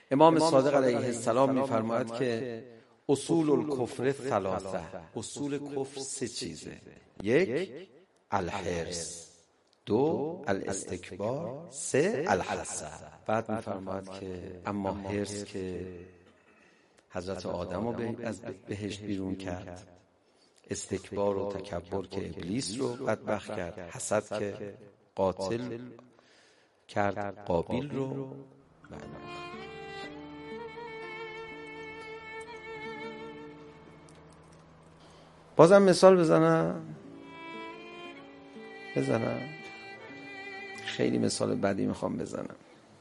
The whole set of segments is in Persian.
امام صادق علیه السلام میفرماید که اصول الکفر ثلاثه، اصول کفر سه چیزه: یک الحرص، دو الاستکبار، سه الحسد. بعد میفرماید که اما حرص که حضرت آدم رو از بهشت بیرون کرد، استکبار و تکبر که ابلیس رو بدبخت کرد، حسد که قاتل کرد قابیل رو. بازم مثال بزنم. خیلی مثال بدی میخوام بزنم.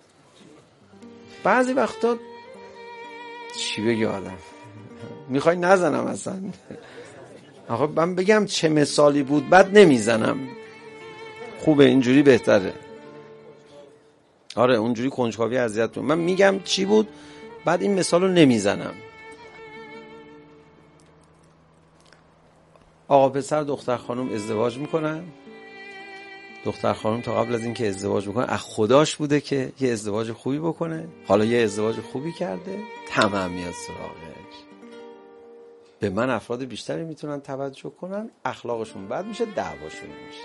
بعضی وقتا چی بگی آدم میخوای نزنم اصلا. آخه من بگم چه مثالی بود بعد نمیزنم. خوبه اینجوری بهتره. آره اونجوری کنجکاوی اذیت می‌کنه. من میگم چی بود بعد این مثال رو نمیزنم. آقا پسر دختر خانم ازدواج میکنن. دختر خانم تا قبل از این که ازدواج بکنه از خداش بوده که یه ازدواج خوبی بکنه. حالا یه ازدواج خوبی کرده، طمع میاد سراغش. به من افراد بیشتری میتونن توجه کنن، اخلاقشون بد میشه، دعواشون میشه.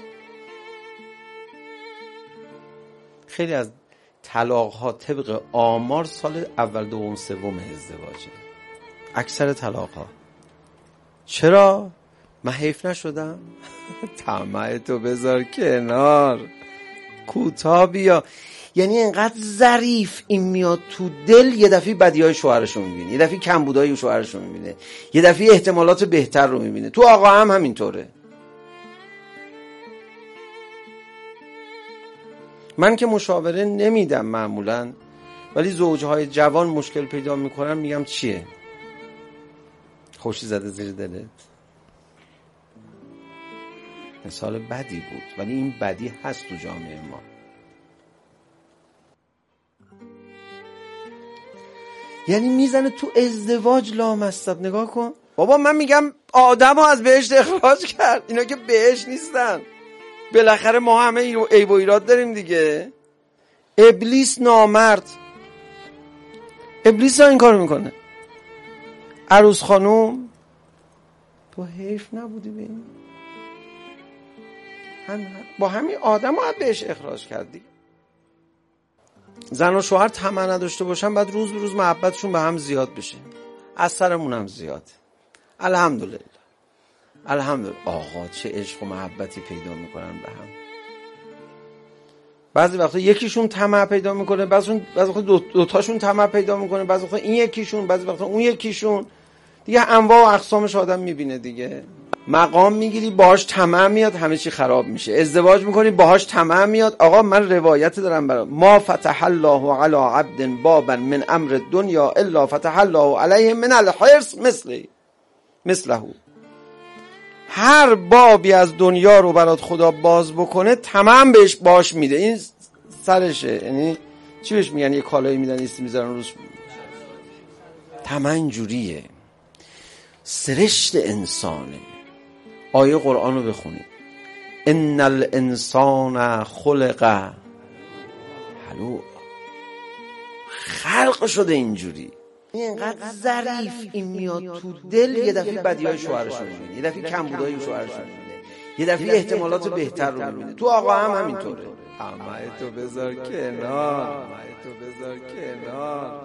خیلی از طلاق‌ها طبق آمار سال اول دوم سوم ازدواجه. اکثر طلاق‌ها. چرا؟ من حیف نشدم؟ طمع تو بذار کنار، کوتاه بیا. یعنی اینقدر ظریف این میاد تو دل، یه دفعه بدیهای شوهرش رو میبینه، یه دفعه کمبودهای شوهرش رو میبینه، یه دفعه احتمالات بهتر رو میبینه. تو آقا هم همینطوره. من که مشاوره نمیدم معمولا، ولی زوجهای جوان مشکل پیدا میکنن میگم چیه؟ خوشی زده زیر دلت؟ مثال بدی بود ولی این بدی هست تو جامعه ما. یعنی میزنه تو ازدواج لامصب. نگاه کن بابا، من میگم آدم ها از بهشت اخراج کرد، اینا که بهشت نیستن. بالاخره ما همه عیب و ایراد داریم دیگه. ابلیس نامرد، ابلیس ها این کار میکنه. عروس خانوم تو حیف نبودی ببین با همین آدم ها بهش اخراج کردی. زن و شوهر طمع نداشته باشن بعد روز به روز محبتشون به هم زیاد بشه. از سرمون هم زیاد. الحمدلله. آقا چه عشق و محبتی پیدا میکنن به هم. بعضی وقتا یکیشون طمع پیدا میکنه، بعضی وقتا دوتاشون طمع پیدا میکنه، بعضی وقتا این یکیشون، بعضی وقتا اون یکیشون. دیگه انواع و اقسامش آدم میبینه دیگه. مقام میگیری باهاش طمع میاد، همه چی خراب میشه. ازدواج میکنی باهاش طمع میاد. آقا من روایت دارم برات: ما فتح الله علی عبد بابا من امر الدنیا الا فتح الله علیه من الحرص مثله. هر بابی از دنیا رو برات خدا باز بکنه تمام بهش باش میده. این سرشه. یعنی چی بهش میگن؟ یه کالایی میدن ایستی میذارن روش. طمع اینجوریه، سرشت انسانه. آیه قرآن رو بخونید: ان الانسان خلق هلوعا. خلق شده اینجوری. اینقدر ظریف این میاد تو دل، یه دفعه بدیهای شوهرش رو میبینه، یه دفعه کمبودهای شوهرش رو میبینه، یه دفعه احتمالات بهتر رو میبینه. تو آقا هم همینطوره. طمع تو بذار کنار.